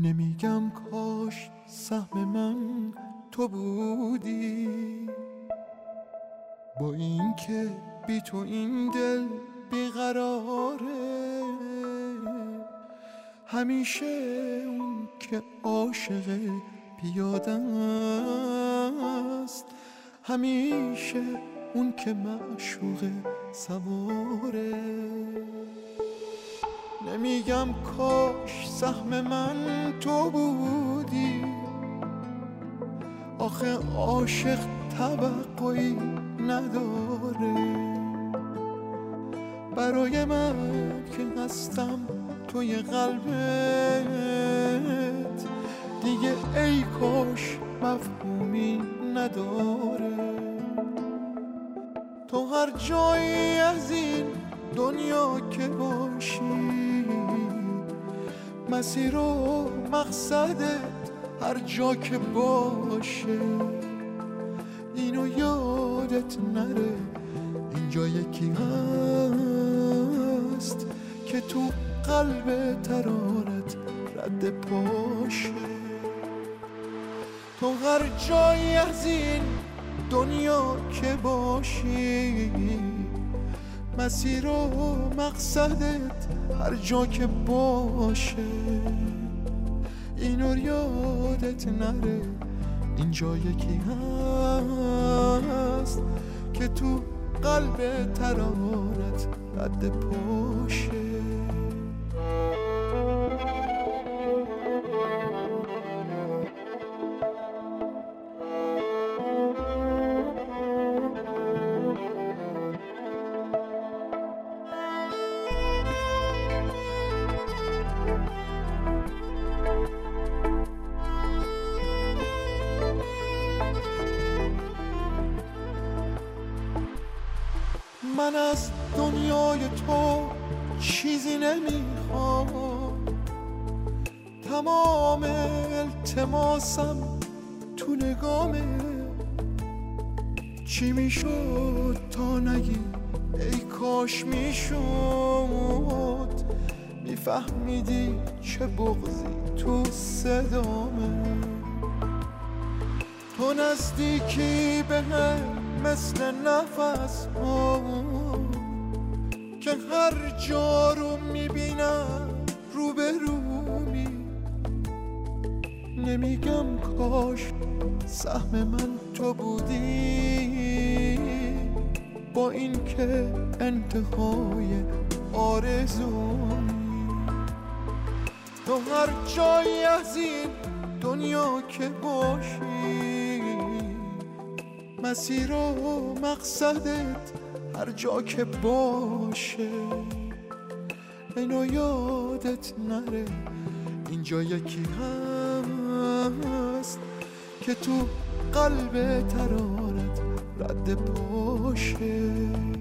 نمیگم کاش سهم من تو بودی، با اینکه بی تو این دل بیقراره، همیشه اون که عاشق پیاده است، همیشه اون که معشوق سواره. نمیگم کاش سهم من تو بودی، آخه عاشق توقعی نداره. برای من که هستم توی قلبت، دیگه ای کاش مفهومی نداره. تو هر جایی از این دنیا که باشی، مسیر و مقصدت هر جا که باشه، اینو یادت نره اینجا یکی هست که تو قلب ترانت رد پاشه. تو هر جایی از این دنیا که باشی، مسیر و مقصدت هر جا که باشه، اینو یادت نره اینجا یکی هست که تو قلب ترانت رد پاشه. من از دنیای تو چیزی نمیخوام، تمام التماسم تو نگامه. چی میشد تا نگی ای کاش میشد، میفهمیدی چه بغضی تو صدامه. تو نزدیکی به هم مثل نفس ها که هر جا رو میبینم رو به رومی. نمیگم کاش سهم من تو بودی، با این که انتهای آرزومی. تو هر جایی از این دنیا که باشی، مسیر و مقصدت هر جا که باشه، اینو یادت نره اینجا یکی هست که تو قلب ترانت رد پاشه.